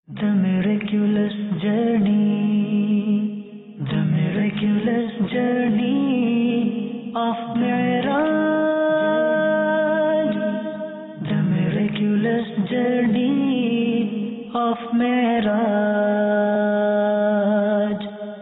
The miraculous journey, the miraculous journey of Mi'raj, the miraculous journey of Mi'raj.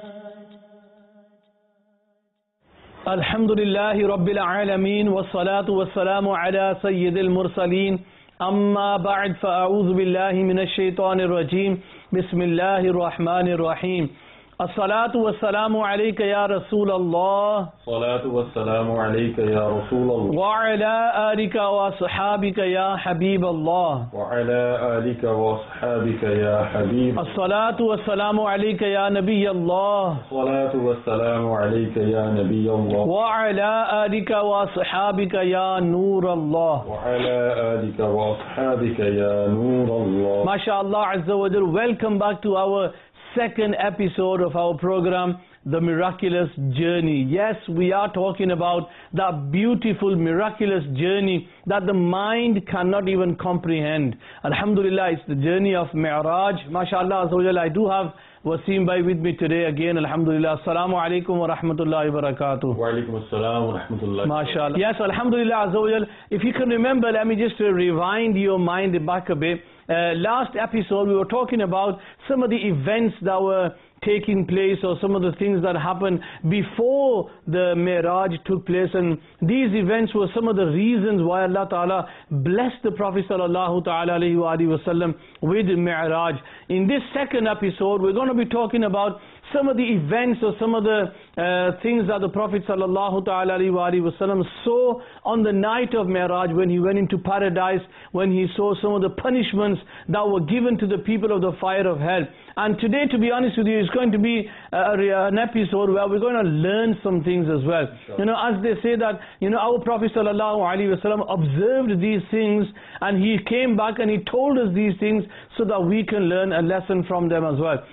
Alhamdulillahi Rabbil Alameen, wassalatu wassalamu ala Sayyidil Mursaleen. أما بعد فأعوذ بالله من الشيطان الرجيم بسم الله الرحمن الرحيم الصلاة والسلام عليك يا رسول الله الصلاة والسلام عليك يا رسول الله وعلى آلك وصحابك يا حبيب الله وعلى آلك وصحابك يا حبيب الصلاة والسلام عليك يا نبي الله الصلاة والسلام عليك يا نبي الله وعلى آلك وصحابك يا نور الله وعلى آلك وصحابك يا نور الله. MashaAllah Azza wa Jal, welcome back to our second episode of our program, The Miraculous Journey. Yes, we are talking about that beautiful, miraculous journey that the mind cannot even comprehend. Alhamdulillah, it's the journey of Mi'raj. MashaAllah Azza wa Jal, I do have Wasim Bhai with me today again. Alhamdulillah. Assalamu alaikum wa rahmatullahi wa barakatuh. Wa alaikum assalam wa rahmatullahi. MashaAllah. Yes, Alhamdulillah Azza wa Jal. If you can remember, let me just rewind your mind back a bit. Last episode we were talking about some of the events that were taking place, or some of the things that happened before the Mi'raj took place, and these events were some of the reasons why Allah Ta'ala blessed the Prophet Sallallahu Ta'ala Alaihi Wasallam with Mi'raj. In this second episode we're going to be talking about some of the events or some of the things that the Prophet Sallallahu Ta'ala Alaihi Wasallam saw on the night of Mi'raj, when he went into paradise, when he saw some of the punishments that were given to the people of the fire of hell. And today, to be honest with you, it's going to be an episode where we're going to learn some things as well. Sure. You know, as they say that, you know, our Prophet Sallallahu Alaihi Wasallam observed these things and he came back and he told us these things so that we can learn a lesson from them as well.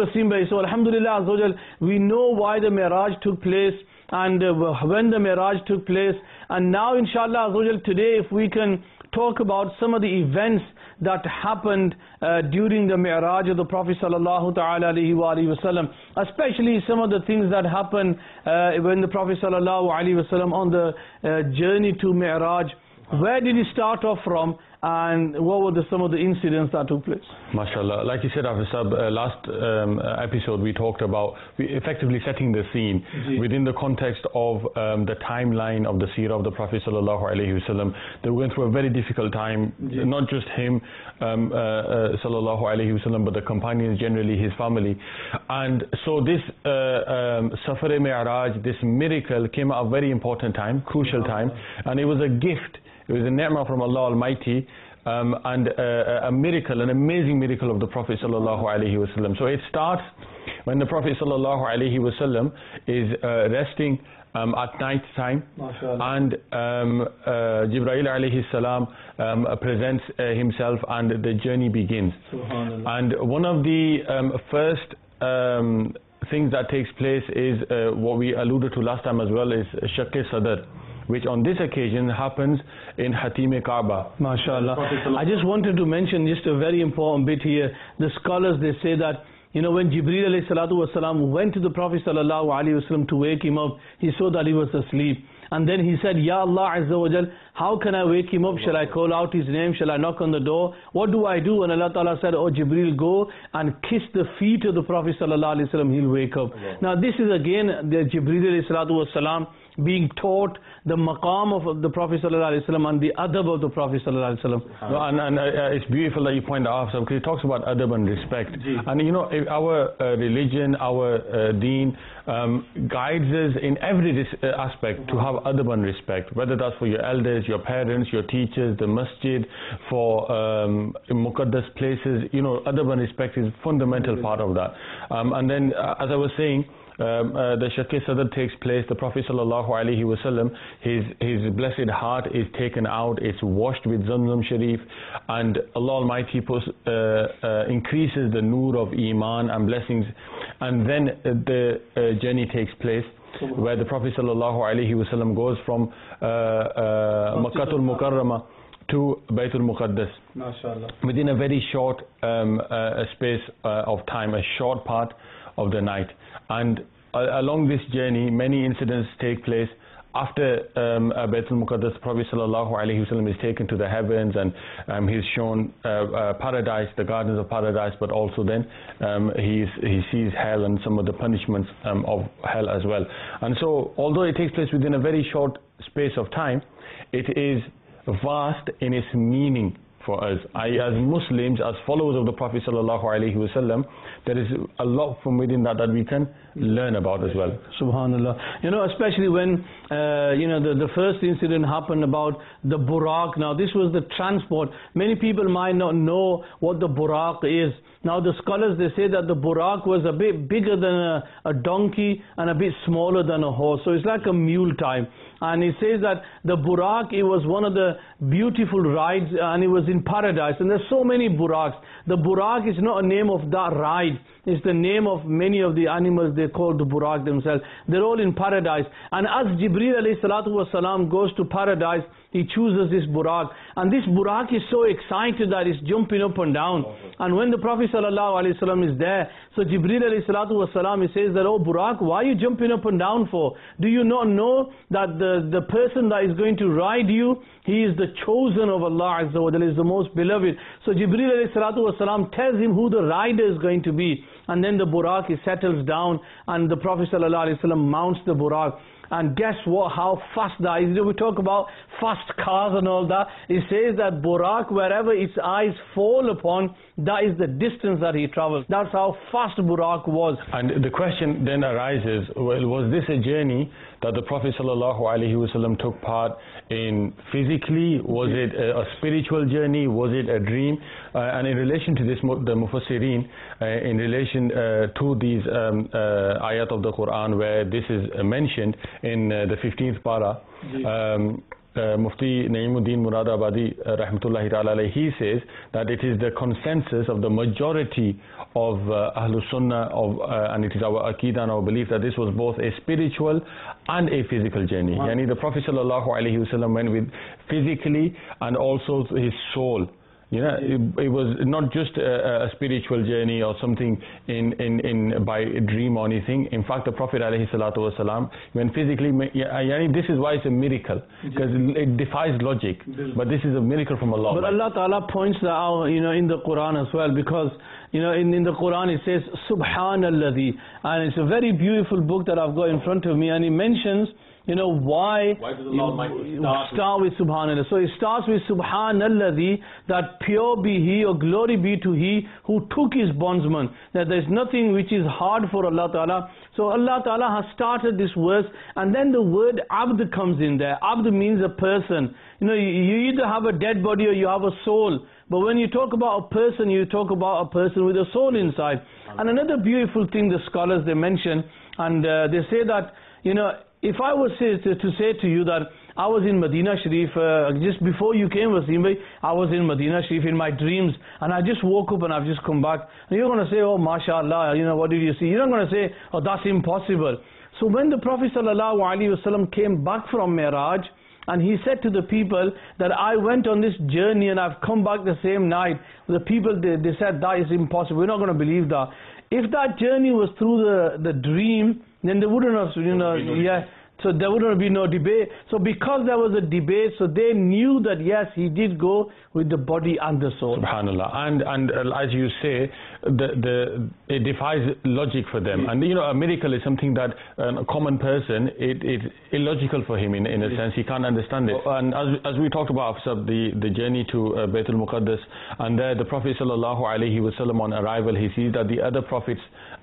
So Alhamdulillah Azza wa Jal, we know why the Mi'raj took place and when the Mi'raj took place. And now inshallah Azza wa Jal, today if we can talk about some of the events that happened during the Mi'raj of the Prophet Sallallahu Ta'ala Alaihi Wasallam, especially some of the things that happened when the Prophet Sallallahu Alaihi Wasallam on the journey to Mi'raj. Where did he start off from, and what were some of the incidents that took place? MashaAllah, like you said, last episode we talked about effectively setting the scene within the context of the timeline of the seerah of the Prophet Sallallahu Alaihi Wasallam. They were going through a very difficult time, not just him Sallallahu Alaihi Wasallam, but the companions generally, his family. And so this Safar-e-Mi'raj, this miracle came at a very important time, crucial time, and it was a gift. It was a ni'mah from Allah Almighty, and a miracle, an amazing miracle of the Prophet Sallallahu Alaihi Wasallam. So it starts when the Prophet Sallallahu Alaihi Wasallam is resting at night time, and Jibreel Alayhi Salam presents himself and the journey begins. And one of the first things that takes place is what we alluded to last time as well, is Shaq-e-Sadr, which on this occasion happens in Hatim-e-Kaaba. MashaAllah. I just wanted to mention just a very important bit here. The scholars, they say that, you know, when Jibreel alayhi salatu wasalam went to the Prophet sallallahu alaihi wasallam to wake him up, he saw that he was asleep. And then he said, Ya Allah Azza wa Jal, how can I wake him up? Shall I call out his name? Shall I knock on the door? What do I do? And Allah Ta'ala said, oh Jibreel, go and kiss the feet of the Prophet sallallahu alaihi wasallam, he'll wake up. Now this is again the Jibreel alayhi salatu wasalam being taught the maqam of the Prophet sallallahu alaihi wasallam and the adab of the Prophet sallallahu alaihi wasallam. And it's beautiful that you point that out, because it talks about adab and respect. And you know, our religion, our deen guides us in every aspect to have adab and respect, whether that's for your elders, your parents, your teachers, the masjid, for muqaddas places. You know, adab and respect is a fundamental part of that. And then as I was saying, the Shaq-e-Sadr takes place. The Prophet Sallallahu Alaihi Wasallam, his blessed heart is taken out, it's washed with Zamzam Sharif, and Allah Almighty increases the nur of Iman and blessings. And then the journey takes place, where the Prophet Sallallahu Alaihi Wasallam goes from Makkatul Mukarramah to Baytul Muqaddas MashaAllah. within a very short space of time, a short part of the night. And along this journey, many incidents take place. After Baytul Muqaddas, the Prophet ﷺ is taken to the heavens, and he's shown paradise, the gardens of paradise, but also then he sees hell and some of the punishments of hell as well. And so, although it takes place within a very short space of time, it is vast in its meaning for us. As Muslims, as followers of the Prophet ﷺ, there is a lot from within that we can learn about as well. Subhanallah. You know, especially when the first incident happened about the Buraq. Now this was the transport. Many people might not know what the Buraq is. Now the scholars, they say that the Buraq was a bit bigger than a donkey and a bit smaller than a horse. So it's like a mule type. And it says that the Buraq, it was one of the beautiful rides, and it was in paradise. And there's so many Buraqs. The Buraq is not a name of that ride. It's the name of many of the animals they call the Buraq themselves. They're all in paradise. And as Jibreel alayhi salatu wasalam goes to paradise, he chooses this Buraq. And this Buraq is so excited that it's jumping up and down. And when the Prophet sallallahu alaihi wasallam is there, so Jibreel alayhi salatu wasalam, he says that, oh Buraq, why are you jumping up and down for? Do you not know that the person that is going to ride you, he is the chosen of Allah Azza wa Jalla, is the most beloved. So Jibreel alayhi salatu wasalam tells him who the rider is going to be. And then the Buraq, he settles down, and the Prophet sallallahu alaihi wasallam mounts the Buraq. And guess what, how fast that is. We talk about fast cars and all that. It says that Buraq, wherever its eyes fall upon, that is the distance that he travels. That's how fast Buraq was. And the question then arises, well, was this a journey that the Prophet ﷺ took part in physically? Was it a spiritual journey? Was it a dream? And in relation to this, the Mufassirin, in relation to these ayat of the Quran where this is mentioned in the 15th para, Mufti Naeemuddin Muradabadi rahmatullahi ta'ala, he says that it is the consensus of the majority of Ahlus Sunnah, and it is our Aqidah and our belief that this was both a spiritual and a physical journey. Yani the Prophet sallallahu alaihi wasallam went with physically and also his soul. You know, it was not just a spiritual journey or something by a dream or anything. In fact, the Prophet ﷺ went physically. This is why it's a miracle, because it defies logic. But this is a miracle from Allah. But Allah Ta'ala points that out, in the Quran as well, because in the Quran it says Subhanalladhi, and it's a very beautiful book that I've got in front of me, and it mentions why does Allah start with Subhanallah. So it starts with Subhanalladhi, that pure be He, or glory be to He who took His bondsman, that there's nothing which is hard for Allah Ta'ala. So Allah Ta'ala has started this verse, and then the word Abd comes in there. Abd means a person. You either have a dead body or you have a soul. But when you talk about a person, you talk about a person with a soul inside. And another beautiful thing the scholars, they mention, and they say that, if I was to say to you that I was in Medina Sharif, just before you came, Wasim bhai, I was in Medina Sharif in my dreams, and I just woke up and I've just come back. And you're going to say, oh, mashallah, what did you see? You're not going to say, oh, that's impossible. So when the Prophet ﷺ came back from Mi'raj, and he said to the people that I went on this journey and I've come back the same night, the people, they said that is impossible, we're not going to believe that. If that journey was through the dream, then there wouldn't have, so there wouldn't be no debate. So because there was a debate, so they knew that yes, he did go with the body and the soul. Subhanallah. And as you say, it defies logic for them. And a miracle is something that a common person, it's illogical for him in a sense. He can't understand it. And as we talked about the journey to Baytul Muqaddas, and there the Prophet sallallahu alaihi wasallam on arrival, he sees that the other prophets, the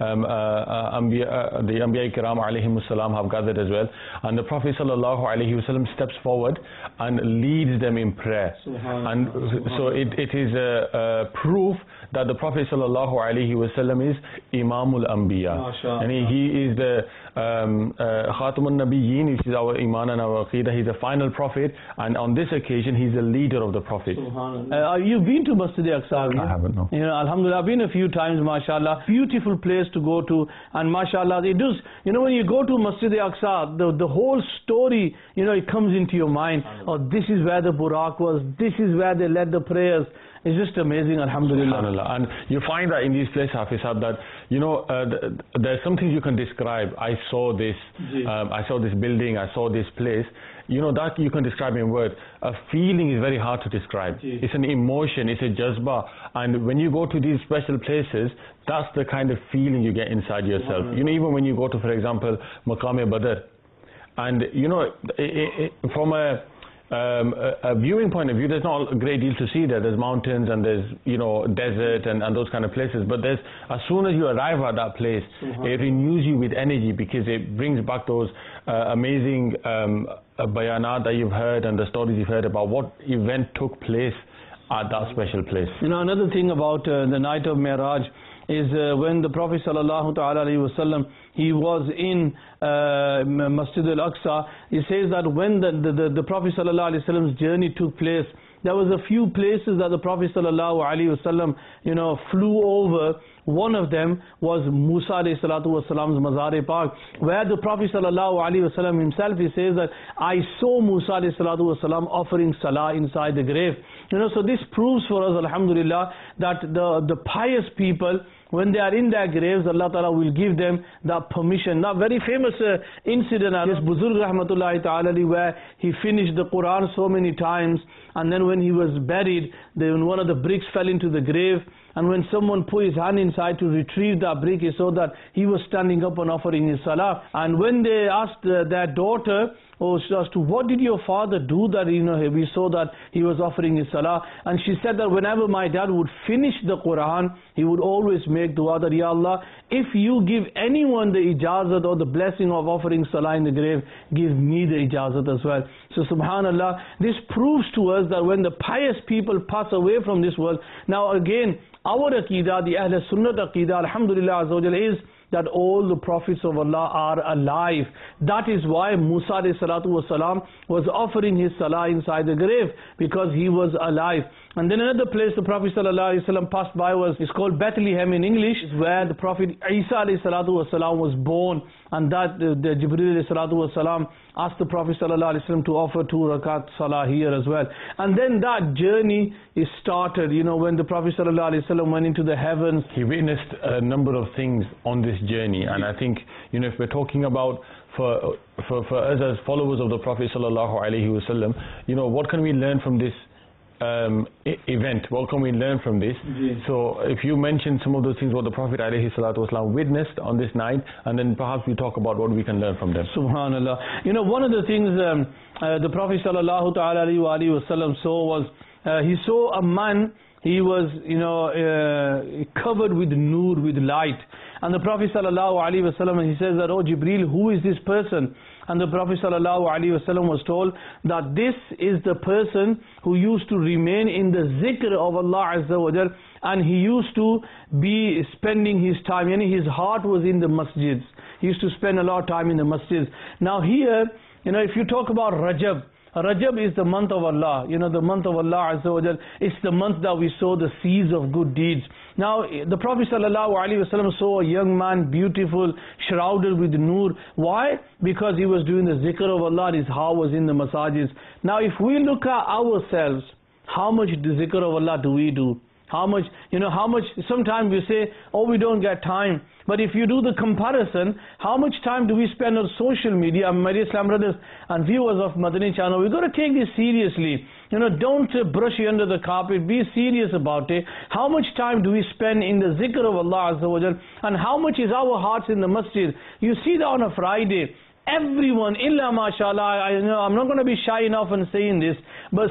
Anbiya Kiram alayhimus salam, have gathered as well. And the Prophet ﷺ steps forward and leads them in prayer. And so it is a proof that the Prophet sallallahu alaihi wasallam is Imamul Anbiya, and he is the Khatamun Nabiyyin, which is our Iman and our Aqidah. He's the final prophet, and on this occasion he's the leader of the Prophet. You've been to Masjid Aqsa? I haven't, no. You know, Alhamdulillah, I've been a few times, mashallah. Beautiful place to go to, and mashallah, it does, you know, when you go to Masjid Aqsa, the whole story, you know, it comes into your mind. Oh, this is where the Buraq was, this is where they led the prayers. It's just amazing, alhamdulillah. And you find that in these places, Hafiz Sahab, that, you know, there's something you can describe. I saw this building, I saw this place. You know, that you can describe in words. A feeling is very hard to describe. It's an emotion, it's a jazba. And when you go to these special places, that's the kind of feeling you get inside yourself. You know, even when you go to, for example, Maqam-e-Badr, and, you know, from a viewing point of view, there's not a great deal to see there. There's mountains and there's, you know, desert and those kind of places. But there's, as soon as you arrive at that place, it renews you with energy, because it brings back those amazing bayanat that you've heard and the stories you've heard about what event took place at that special place. You know, another thing about the night of Mi'raj is when the Prophet sallallahu ta'ala alayhi wasallam, he was in Masjid al-Aqsa, he says that when the Prophet sallallahu alayhi wasallam's journey took place, there was a few places that the Prophet sallallahu alayhi wasallam, you know, flew over. One of them was Musa alayhi salatu wasalam's Mazar-e-Pak, where the Prophet sallallahu alayhi wasallam himself, he says that I saw Musa alayhi salatu wasalam offering salah inside the grave. You know, so this proves for us, alhamdulillah, that the pious people, when they are in their graves, Allah Ta'ala will give them that permission. Now, very famous incident, this Buzurg Rahmatullahi Ta'ala, where he finished the Quran so many times, and then when he was buried, then one of the bricks fell into the grave, and when someone put his hand inside to retrieve that brick, he saw that he was standing up and offering his salah. And when they asked their daughter, as to what did your father do that, you know, we saw that he was offering his salah, and she said that whenever my dad would finish the Quran, he would always make dua that, Ya Allah, if you give anyone the ijazat or the blessing of offering salah in the grave, give me the ijazat as well. So subhanallah, this proves to us that when the pious people pass away from this world, now again, our Aqidah, the Ahl Sunnah Aqidah, alhamdulillah azza wa jalla, is that all the prophets of Allah are alive. That is why Musa alayhi salatu wasalam was offering his salah inside the grave, because he was alive. And then another place the Prophet sallallahu alaihi wasallam passed by it's called Bethlehem in English, where the Prophet Isa alayhi salatu wasalam was born, and that the Jibreel alayhi salatu wasalam asked the Prophet sallallahu alaihi wasallam to offer 2 rakat salah here as well. And then that journey is started, you know, when the Prophet sallallahu alaihi wasallam went into the heavens. He witnessed a number of things on this journey, and I think, you know, if we're talking about for us as followers of the Prophet sallallahu alaihi wasallam, you know, what can we learn from this event? What can we learn from this? So if you mention some of those things what the Prophet alayhi salatu wasalam witnessed on this night, and then perhaps we talk about what we can learn from them. Subhanallah. You know, one of the things the Prophet sallallahu ta'ala alayhi wa sallam saw was, he saw a man, he was, you know, covered with nur, with light. And the Prophet sallallahu alaihi wasallam, he says that, oh Jibreel, who is this person? And the Prophet sallallahu alaihi wasallam was told that this is the person who used to remain in the zikr of Allah Azza wa Jal, and he used to be spending his time, his heart was in the masjids. He used to spend a lot of time in the masjids. Now here, you know, if you talk about Rajab, Rajab is the month of Allah, you know, the month of Allah Azza wa Jal. It's the month that we sow the seeds of good deeds. Now, the Prophet sallallahu alaihi wasallam saw a young man, beautiful, shrouded with nur. Why? Because he was doing the zikr of Allah, and his heart was in the masajids. Now, if we look at ourselves, how much the zikr of Allah do we do? How much, you know, how much, sometimes we say, oh, we don't get time. But if you do the comparison, how much time do we spend on social media? My dear Islam brothers and viewers of Madani channel, we've got to take this seriously. You know, don't brush it under the carpet. Be serious about it. How much time do we spend in the zikr of Allah Azza wa Jal? And how much is our hearts in the masjid? You see that on a Friday, everyone, illa mashallah, I know I'm not going to be shy enough in saying this, but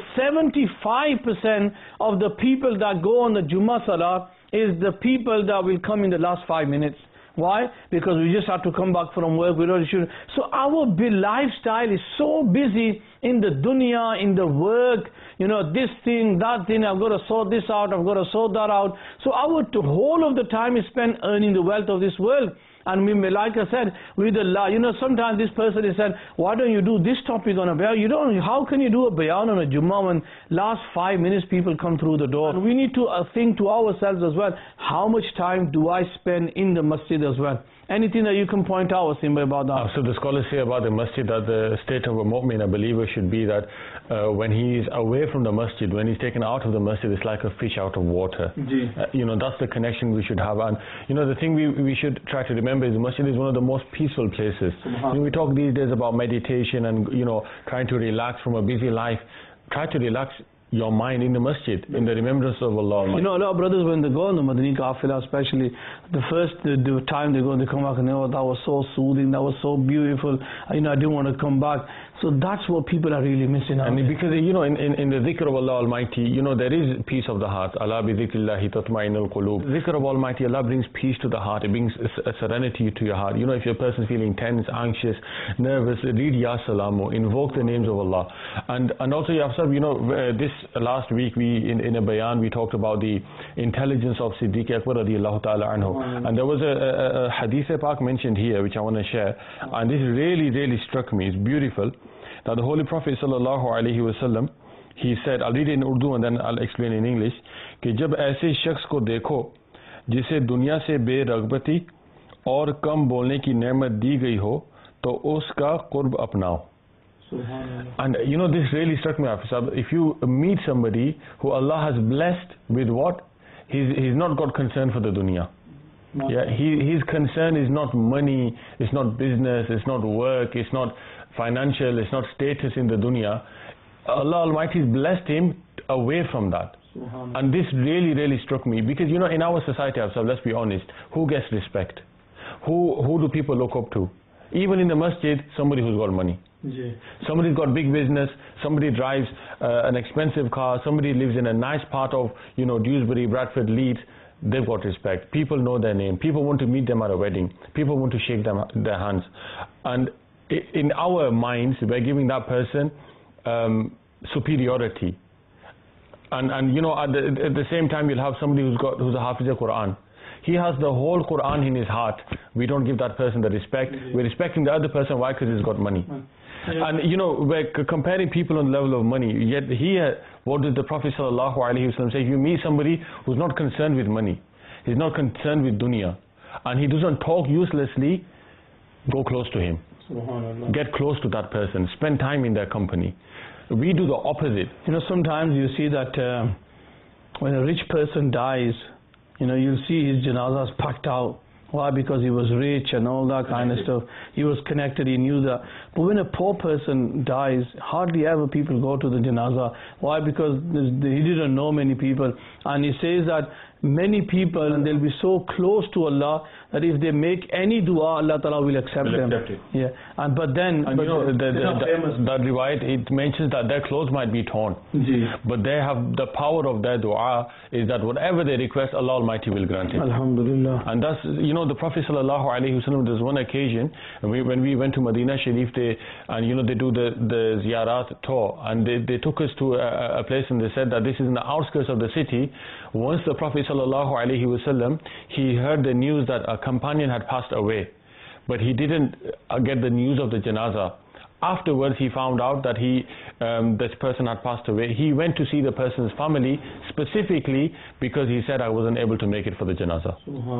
75% of the people that go on the Jummah Salah is the people that will come in the last 5 minutes. Why? Because we just have to come back from work. We don't should. So our lifestyle is so busy in the dunya, in the work, you know, this thing, that thing, I've got to sort this out, I've got to sort that out. So our whole of the time is spent earning the wealth of this world. And we may, like I said, with Allah, you know, sometimes this person is said, why don't you do this topic on a bayan? You don't, how can you do a bayan on a Jummah when last 5 minutes people come through the door? And we need to think to ourselves as well, how much time do I spend in the masjid as well? Anything that you can point out, Simba, about that? So the scholars say about the masjid that the state of a mu'min, a believer, should be that when he is away from the masjid, when he's taken out of the masjid, it's like a fish out of water. You know, that's the connection we should have. And you know, the thing we should try to remember is the masjid is one of the most peaceful places. You know, we talk these days about meditation and, you know, trying to relax from a busy life. Try to relax your mind in the masjid, in the remembrance of Allah. You know, a lot of brothers, when they go on the Madani Qafila, especially the time they go and they come back and oh, that was so soothing, that was so beautiful, you know, I didn't want to come back. So that's what people are really missing out. And because, you know, in the dhikr of Allah Almighty, you know, there is peace of the heart. Allah bi dhikrillahi tatma'innul qulub. Dhikr of Almighty, Allah brings peace to the heart. It brings a serenity to your heart. You know, if your person is feeling tense, anxious, nervous, read Ya Salamu, invoke the names of Allah. And also, you know, this last week in a bayan we talked about the intelligence of Siddiq Akbar radiallahu ta'ala anhu. And there was a hadith Pak mentioned here which I want to share, and this really struck me. It's beautiful. That the Holy Prophet sallallahu alaihi wasallam, he said, I'll read it in Urdu and then I'll explain in English, कि जब ऐसे शख्स को देखो जिसे दुनिया से बेरग़बती और कम बोलने की नेमत दी गई हो तो उसका क़ुर्ब अपनाओ. And you know, this really struck me, Hafiz. If you meet somebody who Allah has blessed with what? He's not got concern for the dunya. Yeah, his concern is not money, it's not business, it's not work, it's not financial, it's not status in the dunya. Allah Almighty has blessed him away from that. And this really struck me, because you know, in our society, let's be honest, who gets respect? Who do people look up to? Even in the masjid, somebody who's got money. Somebody's got big business, somebody drives an expensive car, somebody lives in a nice part of, you know, Dewsbury, Bradford, Leeds. They've got respect. People know their name. People want to meet them at a wedding. People want to shake their hands. And in our minds, we're giving that person superiority. And you know, at the same time, you'll have somebody who's a Hafiz al-Quran. He has the whole Quran in his heart. We don't give that person the respect. We're respecting the other person. Why? Because he's got money. And you know, we're comparing people on the level of money. Yet here, what does the Prophet sallallahu alaihi wasallam say? If you meet somebody who's not concerned with money, he's not concerned with dunya, and he doesn't talk uselessly, go close to him. Get close to that person. Spend time in their company. We do the opposite. You know, sometimes you see that when a rich person dies, you know, you'll see his janazahs packed out. Why? Because he was rich and all that kind of stuff. He was connected, he knew that. But when a poor person dies, hardly ever people go to the janazah. Why? Because he didn't know many people. And he says that many people, and they'll be so close to Allah that if they make any dua, Allah Ta'ala will accept them. Yeah. But you know, that riwayat, it mentions that their clothes might be torn. But they have the power of their dua is that whatever they request, Allah Almighty will grant it. Alhamdulillah. And that's, you know, the Prophet sallallahu alaihi wasallam, there's one occasion when we went to Medina Sharif, and you know, they do the ziyarat tour, and they took us to a place, and they said that this is in the outskirts of the city. Once the Prophet sallallahu alaihi wasallam, he heard the news that a companion had passed away, but he didn't get the news of the janazah. Afterwards, he found out that this person had passed away. He went to see the person's family specifically because he said, I wasn't able to make it for the janazah.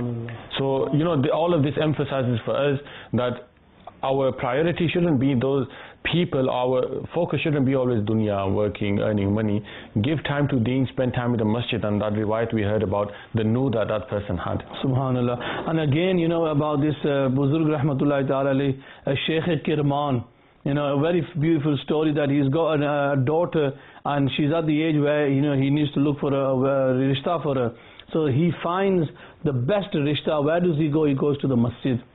So, you know, all of this emphasizes for us that our priority shouldn't be those people, our focus shouldn't be always dunya, working, earning money. Give time to deen, spend time in the masjid, and that riwayat we heard about, the nur that person had. Subhanallah. And again, you know, about this Buzurg Rahmatullahi Ta'ala alayhi, Sheikh Kirman, you know, a very beautiful story that he's got a daughter, and she's at the age where, you know, he needs to look for a rishta for her. So he finds the best rishta. Where does he go? He goes to the masjid.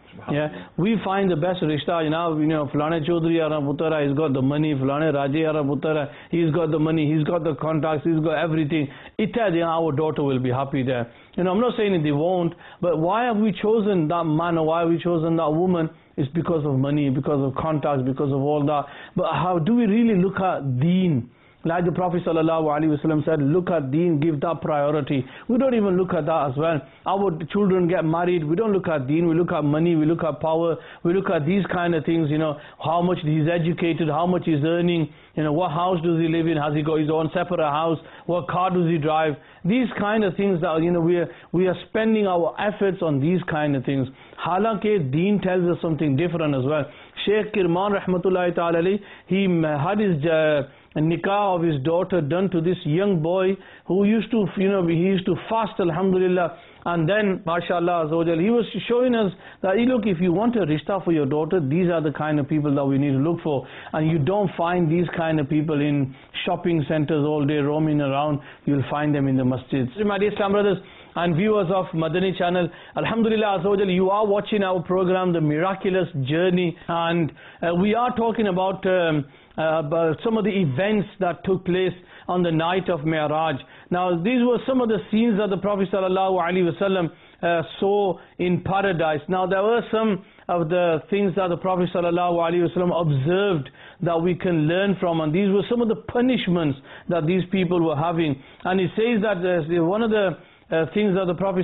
Yeah, we find the best rishta, Fulane Chaudhary Ara Puttara, he's got the money, Fulane Raje Ara Puttara, he's got the money, he's got the contacts, he's got everything. Our daughter will be happy there. I'm not saying they won't, but why have we chosen that man or why have we chosen that woman? It's because of money, because of contacts, because of all that. But how do we really look at deen? Like the Prophet ﷺ said, look at deen, give that priority. We don't even look at that as well. Our children get married, we don't look at deen, we look at money, we look at power, we look at these kind of things, how much he's educated, how much he's earning, what house does he live in, has he got his own separate house, what car does he drive. These kind of things that, we are spending our efforts on these kind of things. Halanke, deen tells us something different as well. Sheikh Kirman Rahmatullahi Ta'ala, he had his nikah of his daughter done to this young boy who used to, he used to fast, alhamdulillah, and then, mashallah, he was showing us that, look, if you want a rishta for your daughter, these are the kind of people that we need to look for, and you don't find these kind of people in shopping centers all day roaming around. You'll find them in the masjids. My dear Islam brothers and viewers of Madani channel, alhamdulillah, you are watching our program, The Miraculous Journey, and we are talking about some of the events that took place on the night of Mi'raj. Now, these were some of the scenes that the Prophet ﷺ saw in paradise. Now, there were some of the things that the Prophet ﷺ observed that we can learn from, and these were some of the punishments that these people were having. And it says that one of the things that the Prophet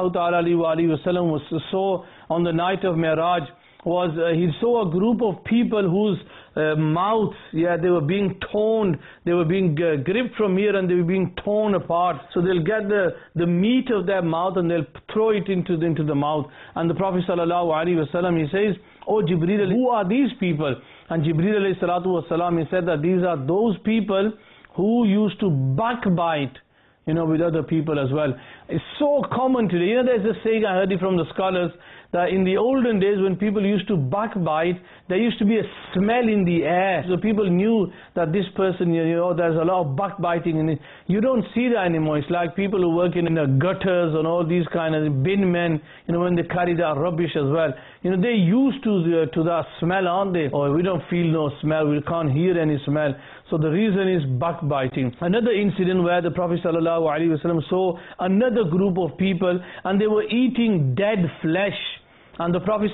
ﷺ saw on the night of Mi'raj was he saw a group of people whose mouths, they were being torn, they were being gripped from here and they were being torn apart. So they'll get the meat of their mouth and they'll throw it into the mouth. And the Prophet ﷺ, he says, "Oh Jibreel, who are these people?" And Jibreel alayhi salatu wasalam, he said that these are those people who used to backbite, with other people as well. It's so common today. There's a saying, I heard it from the scholars, that in the olden days when people used to backbite, there used to be a smell in the air. So people knew that this person, there's a lot of backbiting in it. You don't see that anymore. It's like people who work in the gutters and all these kind of bin men, when they carry that rubbish as well. They're used to that smell, aren't they? Or we don't feel no smell, we can't hear any smell. So the reason is backbiting. Another incident where the Prophet ﷺ saw another group of people and they were eating dead flesh. And the Prophet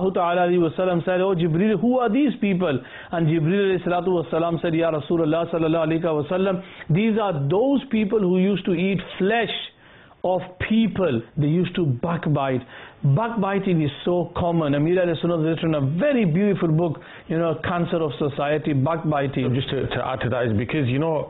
ﷺ said, "Oh Jibreel, who are these people?" And Jibreel ﷺ said, "Ya Rasulullah sallallahu alaihi wasallam, these are those people who used to eat flesh of people. They used to backbite." Backbiting is so common. Amir al-Sunnah has written a very beautiful book, Cancer of Society, Backbiting. Just to add to that is because,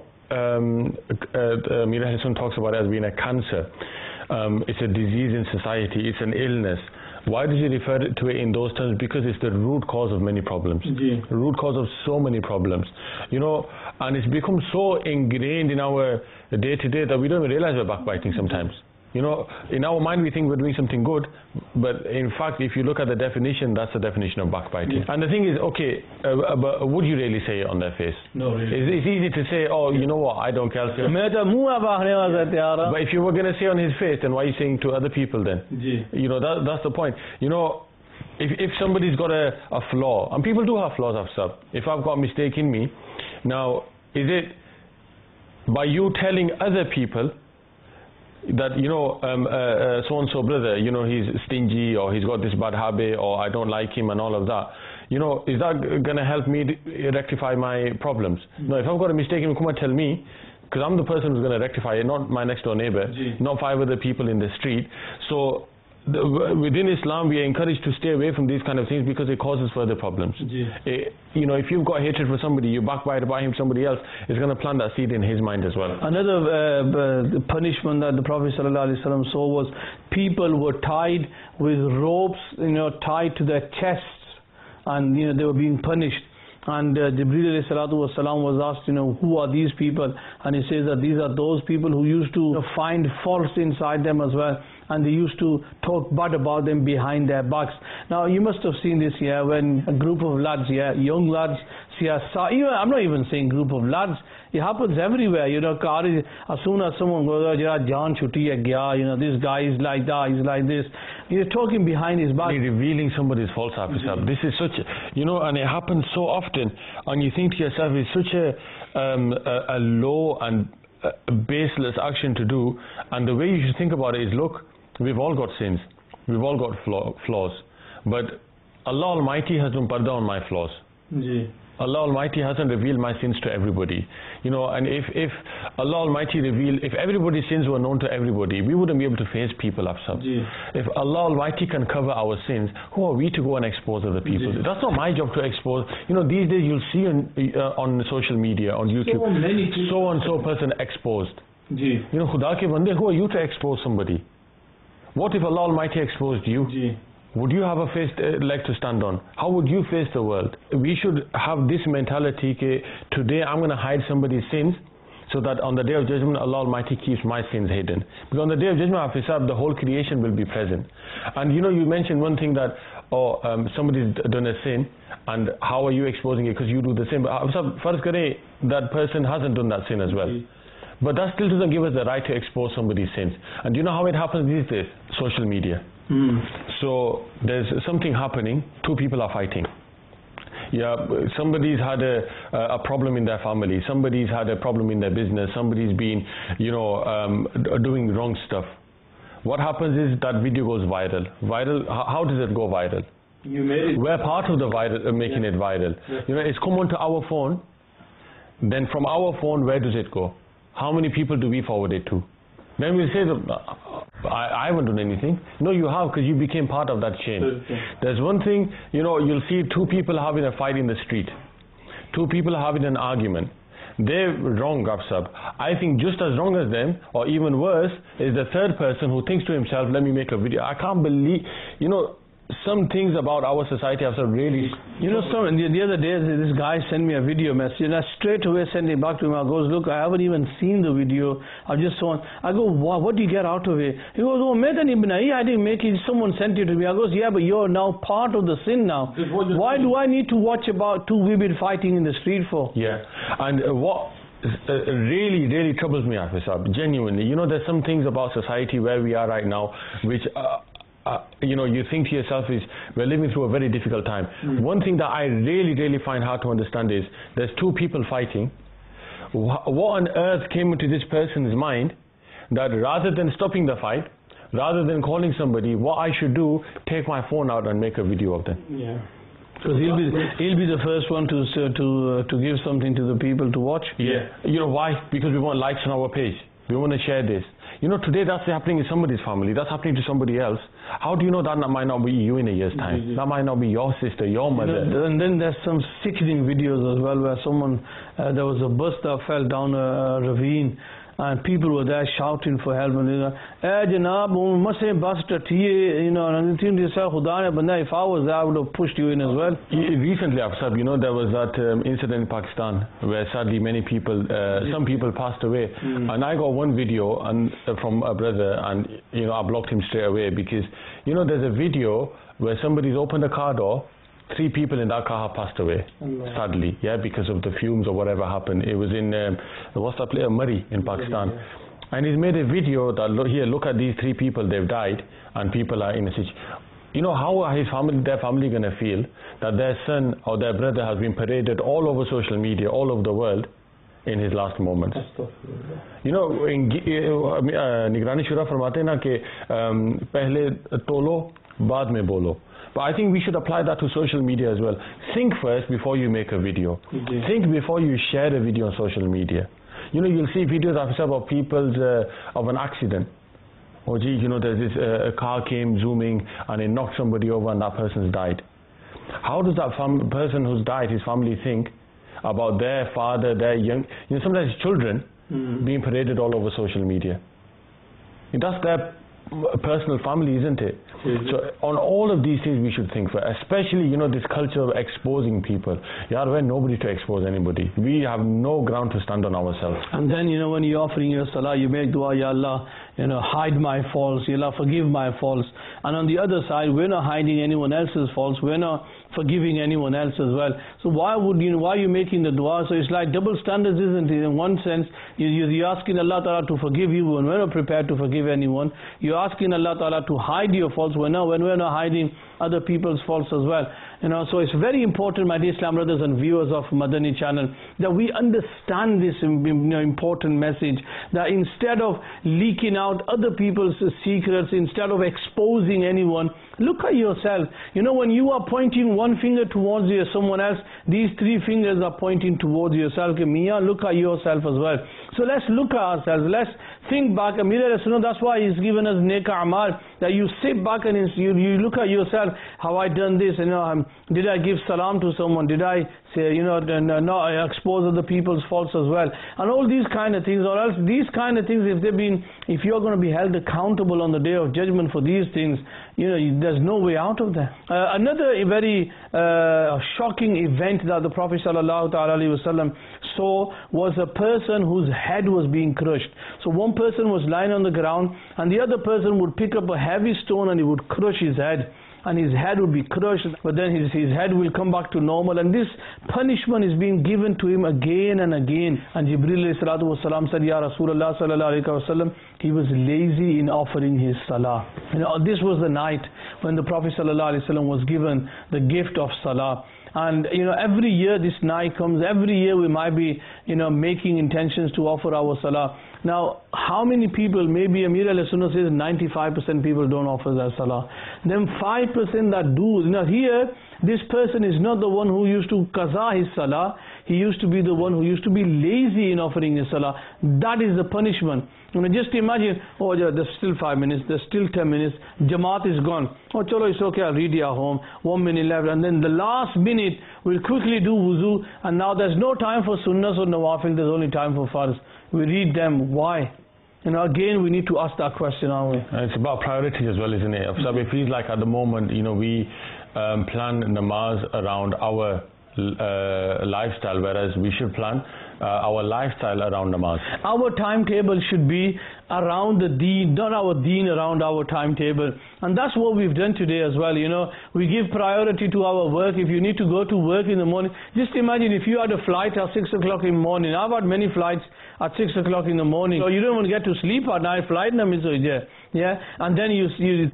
Amir al-Sunnah talks about it as being a cancer. It's a disease in society, it's an illness. Why does he refer to it in those terms? Because it's the root cause of many problems. The root cause of so many problems. And it's become so ingrained in our day-to-day that we don't even realize we're backbiting sometimes. In our mind we think we're doing something good, but in fact if you look at the definition, that's the definition of backbiting. And the thing is, okay, but would you really say it on their face? No, really. It's easy to say, oh, you know what, I don't care. But if you were going to say on his face, then why are you saying to other people then? That's the point. If somebody's got a flaw, and people do have flaws of stuff, if I've got a mistake in me, now is it by you telling other people that so-and-so brother, he's stingy, or he's got this bad habit, or I don't like him and all of that, is that going to help me rectify my problems? No, if I've got a mistake, come and tell me, because I'm the person who's going to rectify it, not my next door neighbor, not 5 other people in the street. So within Islam we are encouraged to stay away from these kind of things because it causes further problems. If you've got hatred for somebody, you backbite about him, somebody else is going to plant that seed in his mind as well. Another punishment that the Prophet ﷺ saw was people were tied with ropes, tied to their chests, and they were being punished. And Jibreel ﷺ was asked, who are these people? And he says that these are those people who used to find faults inside them as well. and they used to talk bad about them behind their backs. Now you must have seen this here when a group of lads, young lads, I'm not even saying group of lads, it happens everywhere, you know. As soon as someone goes, Jaan chutti hai gaya, you know, this guy is like that, he's like this. You're talking behind his back. Revealing somebody's false officer. This is such, you know, and it happens so often. And you think to yourself, it's such a low and baseless action to do. And the way you should think about it is, look, we've all got sins. We've all got flaws. But Allah Almighty has done parda on my flaws. Allah Almighty hasn't revealed my sins to everybody, you know. And if Allah Almighty revealed, if everybody's sins were known to everybody, we wouldn't be able to face people ourselves. If Allah Almighty can cover our sins, who are we to go and expose other people? That's not my job to expose. You know, these days you'll see on social media, on YouTube, so and so person exposed. You know, Khuda ke bande, who are you to expose somebody? What if Allah Almighty exposed you? Would you have a leg to stand on? How would you face the world? We should have this mentality that today I'm going to hide somebody's sins, so that on the day of judgment Allah Almighty keeps my sins hidden. Because on the day of judgment, the whole creation will be present. And you know, you mentioned one thing that, somebody's done a sin, and how are you exposing it? Because you do the sin. But first that person hasn't done that sin as well. But that still doesn't give us the right to expose somebody's sins. And do you know how it happens these days? Social media. So there's something happening, two people are fighting. Somebody's had a problem in their family, somebody's had a problem in their business, somebody's been, you know, doing wrong stuff. What happens is that video goes viral. How does it go viral? You made it. We're part of the viral, making it viral. You know, it's come onto our phone. Then from our phone, where does it go? How many people do we forward it to? Then we'll say that I haven't done anything. No, you have, because you became part of that chain. There's one thing, you know, you'll see two people having a fight in the street. Two people having an argument. They're wrong, Afsab. I think just as wrong as them, or even worse, is the third person who thinks to himself, let me make a video. I can't believe, you know, some things about our society have really... You know, the other day, this guy sent me a video message, and I straight away sent it back to him. I goes, look, I haven't even seen the video. I just saw it. I go, what do you get out of it? He goes, oh, I didn't make it. Someone sent it to me. I goes, yeah, but you're now part of the sin now. Why do I need to watch about two women fighting in the street for? Yeah, and what... really troubles me, Afsab, genuinely. You know, there's some things about society where we are right now which you know, you think to yourself is, we're living through a very difficult time. One thing that I really find hard to understand is, there's two people fighting. What on earth came into this person's mind that rather than stopping the fight, rather than calling somebody, what I should do, take my phone out and make a video of them? Yeah. Because he'll be the first one to give something to the people to watch. Yeah. You know why? Because we want likes on our page. We want to share this. You know, today that's happening in somebody's family. That's happening to somebody else. How do you know that might not be you in a year's time? That might not be your sister, your mother. You know, and then there's some sickening videos as well, where someone, there was a bus that fell down a ravine, and people were there shouting for help, and you know, you know, and you think to yourself, if I was there, I would have pushed you in as well. Recently, Afsab, you know, there was that incident in Pakistan where sadly many people, some people passed away, and I got one video from a brother, and you know, I blocked him straight away, because you know, there's a video where somebody's opened a car door. 3 people in that car have passed away, sadly, because of the fumes or whatever happened. It was in, what's that place, Murray in Pakistan. And he's made a video that, look at these 3 people, they've died, and people are in a situation. You know, how are their family going to feel that their son or their brother has been paraded all over social media, all over the world, in his last moments? You know, Nigrani Shura farmate na ke pehle tolo, baad mein bolo. But I think we should apply that to social media as well. Think first before you make a video. Think before you share a video on social media. You know, you'll see videos of people's of an accident. Oh gee, you know, there's this a car came zooming and it knocked somebody over and that person's died. How does that person who's died, his family, think about their father, their young, you know, sometimes children being paraded all over social media? That's their personal family, isn't it? So on all of these things we should think for, especially, you know, this culture of exposing people. We're nobody to expose anybody. We have no ground to stand on ourselves. And then, you know, when you're offering your salah, you make dua, Ya Allah, you know, hide my faults, Ya Allah, forgive my faults. And on the other side, we're not hiding anyone else's faults, we're not forgiving anyone else as well. So why are you making the dua? So it's like double standards, isn't it? In one sense, you're asking Allah Ta'ala to forgive you when we're not prepared to forgive anyone. You're asking Allah Ta'ala to hide your faults when we're not hiding other people's faults as well. You know, so it's very important, my dear Islam brothers and viewers of Madani channel, that we understand this important message, that instead of leaking out other people's secrets, instead of exposing anyone, look at yourself. You know, when you are pointing one finger towards someone else, these three fingers are pointing towards yourself. Mia, look at yourself as well. So let's look at ourselves. Let's think back. That's why He's given us Neka Amal, that you sit back and you look at yourself. Have I done this? You know, did I give salam to someone? Did I say, you know, not expose other people's faults as well? And all these kind of things, or else these kind of things, if you're going to be held accountable on the Day of Judgment for these things, you know, there's no way out of that. Another very shocking event that the Prophet ﷺ saw was a person whose head was being crushed. So one person was lying on the ground, and the other person would pick up a heavy stone and he would crush his head, and his head would be crushed, but then his head will come back to normal. And this punishment is being given to him again and again. And Jibreel ﷺ said, Ya Rasulullah sallallahu alaihi wasallam, he was lazy in offering his salah. You know, this was the night when the Prophet sallallahu alaihi wasallam was given the gift of salah. And you know, every year this night comes, every year we might be, you know, making intentions to offer our salah. Now, how many people, maybe Amir al-Sunnah says 95% people don't offer their salah. Then 5% that do. Now here, this person is not the one who used to qaza his salah. He used to be the one who used to be lazy in offering his salah. That is the punishment. You know, just imagine, oh, there's still 5 minutes, there's still 10 minutes, Jamaat is gone. Oh, chalo, it's okay, I'll read it at home, 1 minute left, and then the last minute, we'll quickly do wuzu, and now there's no time for sunnahs or nawafil, there's only time for farz. We read them, why? You know, again, we need to ask that question, aren't we? It's about priority as well, isn't it? So it feels like at the moment, you know, we plan namaz around our lifestyle, whereas we should plan our lifestyle around namaz. Our timetable should be around the deen, not our deen around our timetable. And that's what we've done today as well. You know, we give priority to our work. If you need to go to work in the morning, just imagine if you had a flight at 6 o'clock in the morning. I've had many flights at 6 o'clock in the morning. So you don't want to get to sleep at night, flight na miss ho jaye. Yeah, and then you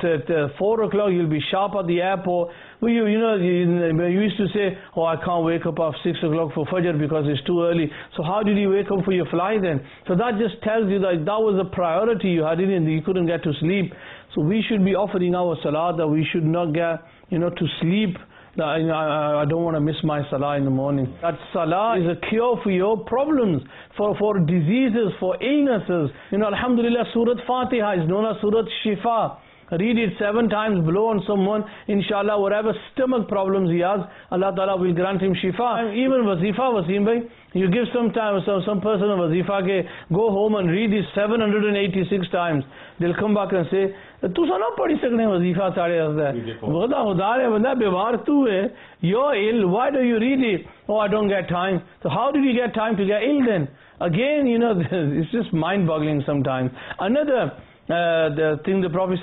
4 o'clock you'll be sharp at the airport. Well, you used to say, oh, I can't wake up at 6 o'clock for Fajr because it's too early. So how did you wake up for your flight then? So that just tells you that that was a priority you had and you couldn't get to sleep. So we should be offering our salah, that we should not get, you know, to sleep. That, you know, I don't want to miss my salah in the morning. That salah is a cure for your problems, for diseases, for illnesses. You know, alhamdulillah, Surat Fatiha is known as Surat Shifa. Read it 7 times, blow on someone, inshallah, whatever stomach problems he has, Allah Ta'ala will grant him shifa. And even wazifa, Wasim bhai, you give some person a wazifa, go home and read it 786 times. They'll come back and say, tu sa na padi sakne wazifa sare asda. Wada hudare banda bimar tu hai, you're ill, why do you read it? Oh, I don't get time. So how did you get time to get ill then? Again, you know, it's just mind-boggling sometimes. Another the thing the Prophet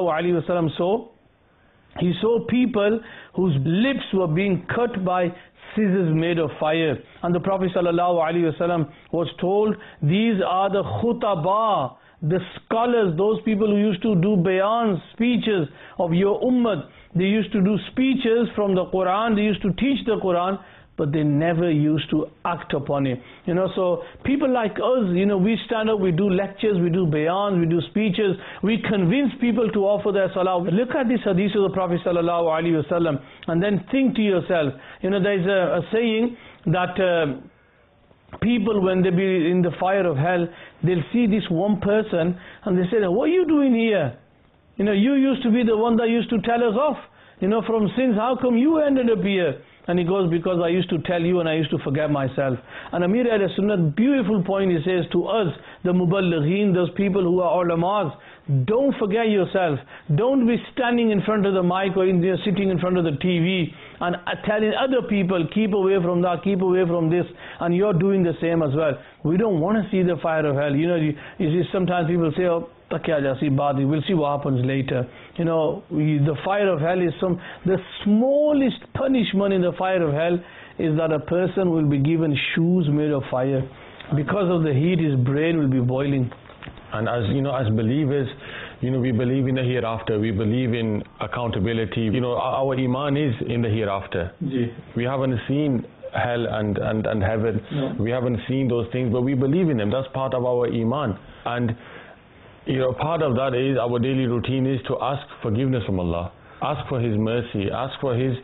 ﷺ saw, he saw people whose lips were being cut by scissors made of fire. And the Prophet ﷺ was told, these are the khutaba, the scholars, those people who used to do bayans, speeches of your ummah. They used to do speeches from the Quran, they used to teach the Quran, but they never used to act upon it. You know, so people like us, you know, we stand up, we do lectures, we do bayans, we do speeches, we convince people to offer their salah. Look at this hadith of the Prophet ﷺ and then think to yourself, you know, there is a saying that people, when they be in the fire of hell, they'll see this one person and they say, what are you doing here? You know, you used to be the one that used to tell us off, you know, from sins. How come you ended up here? And he goes, because I used to tell you and I used to forget myself. And Amir Ahl Sunnah, beautiful point, he says to us, the Muballighin, those people who are ulamas, don't forget yourself. Don't be standing in front of the mic or sitting in front of the TV and telling other people, keep away from that, keep away from this, and you're doing the same as well. We don't want to see the fire of hell. You know, you see sometimes people say, oh, we'll see what happens later. You know, the fire of hell is the smallest punishment in the fire of hell is that a person will be given shoes made of fire. Because of the heat, his brain will be boiling. And as you know, as believers, you know, we believe in the hereafter. We believe in accountability. You know, our iman is in the hereafter. We haven't seen hell and heaven. No. We haven't seen those things, but we believe in them. That's part of our iman. And you know, part of that is our daily routine is to ask forgiveness from Allah, ask for His mercy, ask for His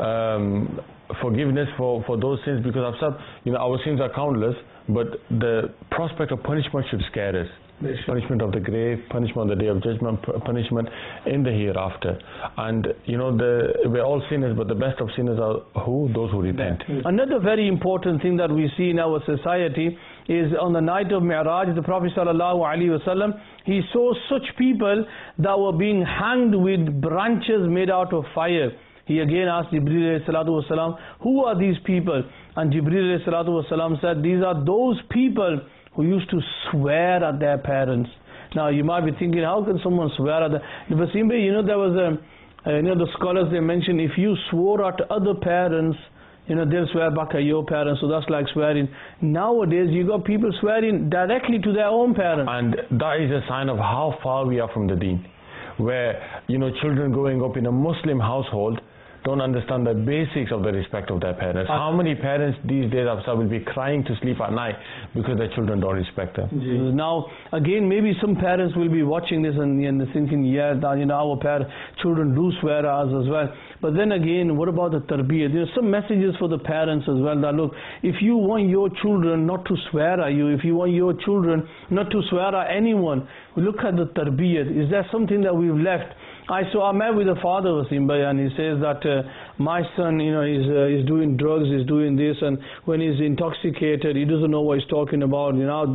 forgiveness for those sins, because I've said, you know, our sins are countless, but the prospect of punishment should scare us. Punishment of the grave, punishment on the day of judgment, punishment in the hereafter. And you know, we're all sinners, but the best of sinners are who? Those who repent. Another very important thing that we see in our society is on the night of Mi'raj, the Prophet ﷺ, he saw such people that were being hanged with branches made out of fire. He again asked Jibreel ﷺ, who are these people? And Jibreel ﷺ said, these are those people who used to swear at their parents. Now you might be thinking, how can someone swear at you know, there was you know, the scholars, they mentioned, if you swore at other parents, you know, they'll swear back at your parents, so that's like swearing. Nowadays you got people swearing directly to their own parents. And that is a sign of how far we are from the deen, where, you know, children growing up in a Muslim household don't understand the basics of the respect of their parents. How many parents these days will be crying to sleep at night because their children don't respect them? Now, again, maybe some parents will be watching this and thinking, yeah, that, you know, our children do swear at us as well. But then again, what about the tarbiyah? There are some messages for the parents as well, that look, if you want your children not to swear at you, if you want your children not to swear at anyone, look at the tarbiyah. Is there something that we've left? I met with the father of Simba, and he says that my son, you know, is doing drugs, is doing this, and when he's intoxicated, he doesn't know what he's talking about, you know, and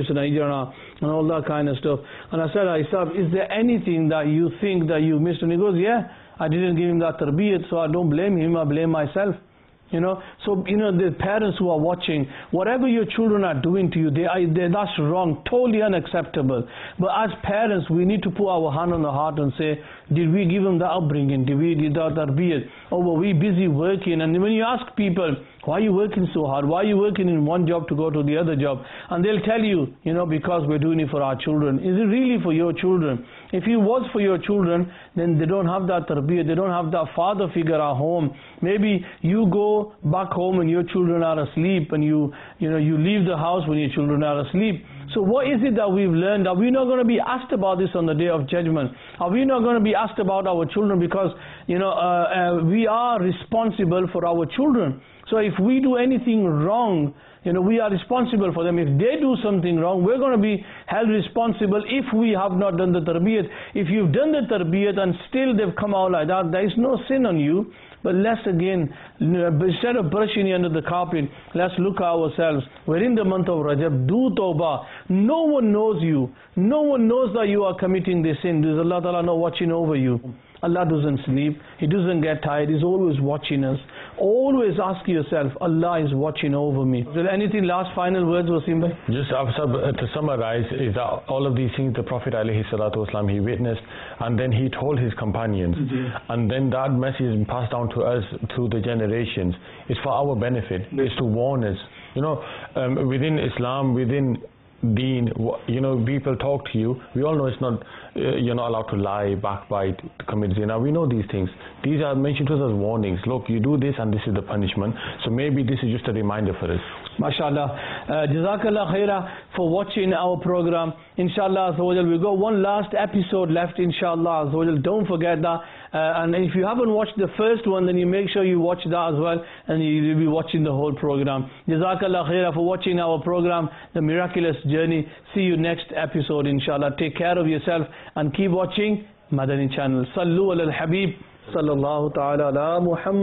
all that kind of stuff. And I said, is there anything that you think that you missed? And he goes, yeah, I didn't give him that tarbiyat, so I don't blame him, I blame myself. You know, so, you know, the parents who are watching, whatever your children are doing to you, that's wrong, totally unacceptable. But as parents, we need to put our hand on the heart and say, did we give them the upbringing? Did we do that tarbiyat? Or were we busy working? And when you ask people, why are you working so hard? Why are you working in one job to go to the other job? And they'll tell you, you know, because we're doing it for our children. Is it really for your children? If it was for your children, then they don't have that tarbiyah, they don't have that father figure at home. Maybe you go back home and your children are asleep, and you leave the house when your children are asleep. So what is it that we've learned? Are we not going to be asked about this on the day of judgment? Are we not going to be asked about our children? Because, you know, we are responsible for our children. So if we do anything wrong, you know, we are responsible for them. If they do something wrong, we're going to be held responsible if we have not done the tarbiyat. If you've done the tarbiyat and still they've come out like that, there is no sin on you. But let's again, instead of brushing it under the carpet, let's look at ourselves. We're in the month of Rajab. Do tawbah. No one knows you. No one knows that you are committing this sin. Does Allah Ta'ala know watching over you? Allah doesn't sleep. He doesn't get tired. He's always watching us. Always ask yourself, Allah is watching over me. Is there anything, last final words, Wasim bhai? Just to summarize, is that all of these things the Prophet ﷺ, he witnessed, and then he told his companions, and then that message is passed down to us through the generations. It's for our benefit. It's to warn us. You know, within Islam, within Deen, you know, people talk to you. We all know it's not, you're not allowed to lie, backbite, commit zina. We know these things. These are mentioned to us as warnings. Look, you do this and this is the punishment. So maybe this is just a reminder for us. MashaAllah. Jazakallah khaira for watching our program. Inshallah, we've got one last episode left, inshallah. Don't forget that. And if you haven't watched the first one, then you make sure you watch that as well, and you'll be watching the whole program. Jazakallah khaira for watching our program, The Miraculous Journey. See you next episode, inshallah. Take care of yourself and keep watching Madani channel. Sallu ala al-Habib. Sallallahu ta'ala ala Muhammad.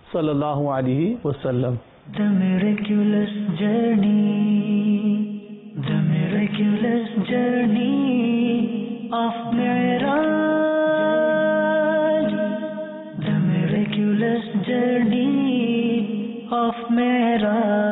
sallallahu alaihi wasallam. The miraculous journey, the miraculous journey of Mi'raj, the miraculous journey of Mi'raj.